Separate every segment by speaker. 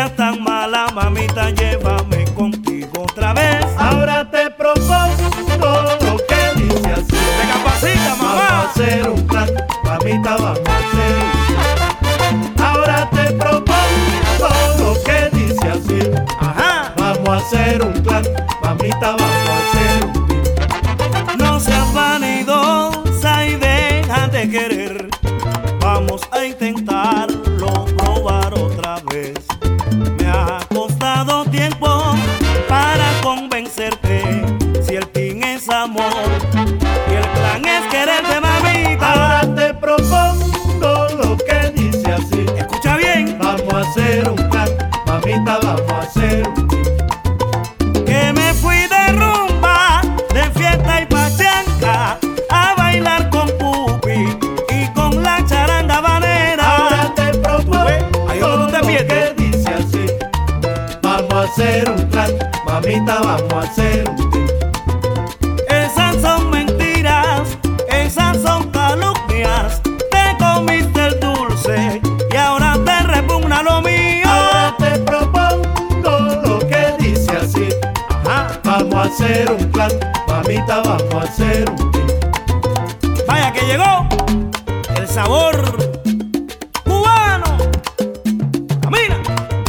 Speaker 1: seas tan mala, mamita, llévame contigo otra vez.
Speaker 2: Ahora te propongo lo que dice así.
Speaker 1: Te capacita, mamá.
Speaker 2: Vamos a hacer un plan, mamita, vamos a hacer un plan. Ahora te propongo lo que dice así.
Speaker 1: Ajá.
Speaker 2: Vamos a hacer un plan, mamita, vamos a hacer un plan.
Speaker 1: No seas vanidosa y deja de querer. Vamos a intentarlo, probar otra vez. Me ha costado tiempo para convencerte. Si el fin es amor y el plan es quererte, mamita.
Speaker 2: Ahora te propongo lo que dice así.
Speaker 1: Escucha bien.
Speaker 2: Vamos a hacer un plan, mamita, vamos a hacer un plan.
Speaker 1: Que me fui de rumba, de fiesta y pachanca, a bailar con Pupi y con la charanga banera.
Speaker 2: Ahora te propongo
Speaker 1: Ahí donde tú te
Speaker 2: lo
Speaker 1: pierdes.
Speaker 2: que dice así. Vamos a hacer un plan, mamita, vamos a hacer un plan.
Speaker 1: Esas son mentiras, esas son calumnias. Te comiste el dulce y ahora te repugna lo mío.
Speaker 2: Ahora te propongo lo que dice así.
Speaker 1: Ajá.
Speaker 2: Vamos a hacer un plan, mamita, vamos a hacer un plan.
Speaker 1: Vaya que llegó el sabor cubano. Camina.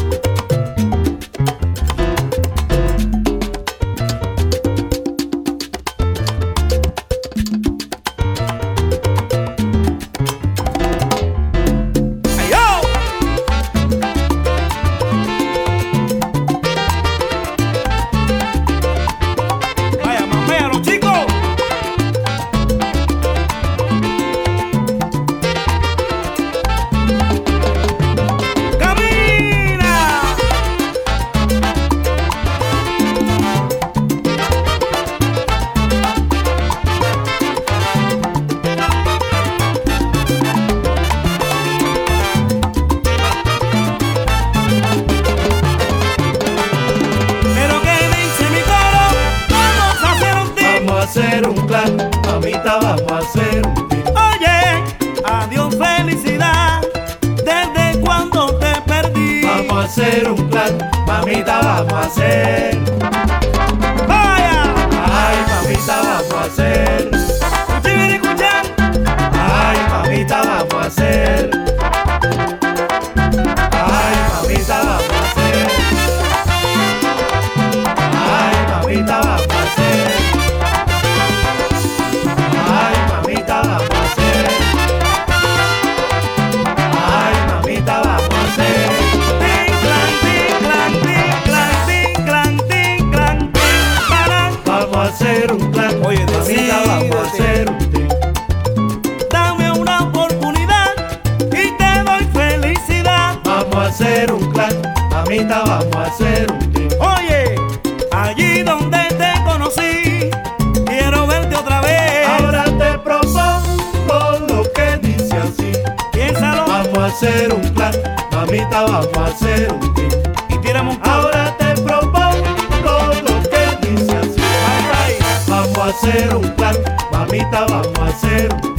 Speaker 1: ¡Ay, yo! Vaya, mamea los chicos. ¡Camina! Pero que dice mi coro, vamos a hacer un tip.
Speaker 2: Vamos a hacer un plan, mamita, vamos a hacer un plan.
Speaker 1: Oye, adiós felicidad, desde cuando te perdí.
Speaker 2: Vamos a hacer un plan, mamita, vamos a hacer.
Speaker 1: Vaya,
Speaker 2: Ay, mamita, vamos a hacer.
Speaker 1: escuchar.
Speaker 2: Ay, mamita, vamos a hacer. Ay, mamita, vamos a hacer. Ay, mamita, vamos a hacer. Ay, mamita, vamos a hacer. Ay, mamita, vamos a hacer.
Speaker 1: Tinclan, tinclan, tinclan, tinclan, tinclan, tinclan.
Speaker 2: Vamos a hacer un plan,
Speaker 1: Oye,
Speaker 2: mamita, vamos a hacer un plan.
Speaker 1: Dame una oportunidad y te doy felicidad.
Speaker 2: Vamos a hacer un plan, mamita, vamos a hacer un plan.
Speaker 1: Oye, allí donde te conocí, quiero verte otra vez.
Speaker 2: Ahora te propongo lo que dice así.
Speaker 1: Piénsalo
Speaker 2: Vamos a hacer un plan, mamita, vamos a hacer un plan.
Speaker 1: y tiramos un coro.
Speaker 2: Ahora te propongo lo que dice así.
Speaker 1: Bye, bye.
Speaker 2: Vamos a hacer un plan, mamita, vamos a hacer un plan.